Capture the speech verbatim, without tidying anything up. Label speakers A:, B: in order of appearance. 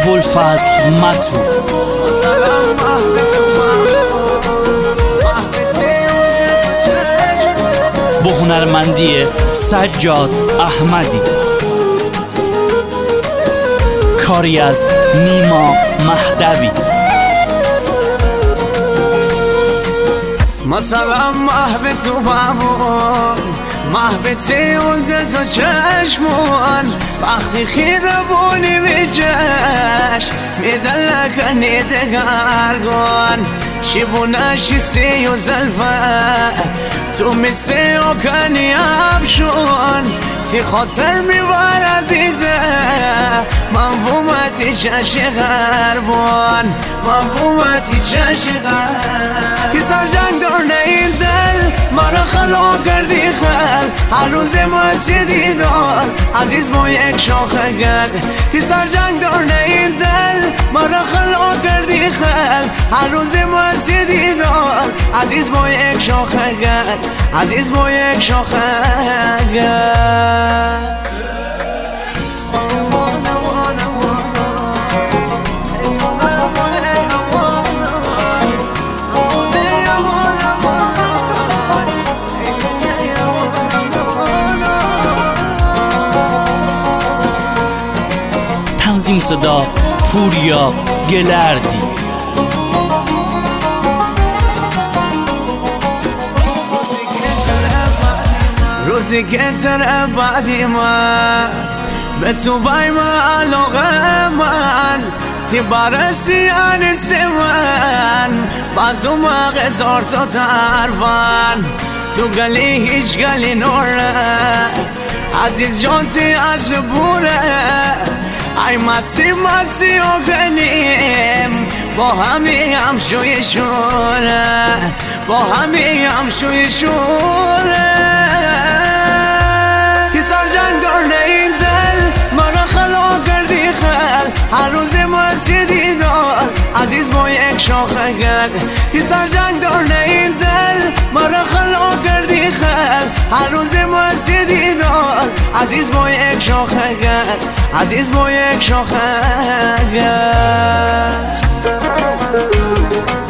A: ابوالفضل مطرو. با هنرمندی سجاد احمدی، کاری از نیما مهدوی.
B: مثلا محو تو بمون، محو تیوند تو چشمون، وقتی خیره بونی بی جشن میدلکنی دگرگون، شیبونشی سی و زلفه تو میسی و کنی افشون، تی خاطر میبر عزیزه من بومتی چشی غربون، من بومتی چشی غربون. کی سرجنگ دارنه این دل مرا خلا کردی خل، هر روز موتی دیدار عزیز با یک شاخه گل. کی سرجنگ دارنه این دل مرا خلا کردی خل، هر روز موتی دیدار عزیز با یک شاخه گل، عزیز با یک شاخه گل.
A: تنظیم صدا پوریا گلردی.
B: روزی که تر بعدی من به تو بای من علاقه من، تی برسی انیست من بازو مغزار تو ترفن، تو گلی هیچ گلی نوره عزیز جان تی از بوره، ای مسی مسی و گلیم با همی هم شوی شوره، با همی هم شوی شوره. کی سرجنگ دارنه این دل مرا خلا کردی خل، هر روز موتی دیدار عزیز با یک شاخه گل. کی سرجنگ دارنه این دل مرا خلا کردی خل، هر روز موتی دیدار عزیز با یک شاخه گل، عزیز با یک شاخه گل.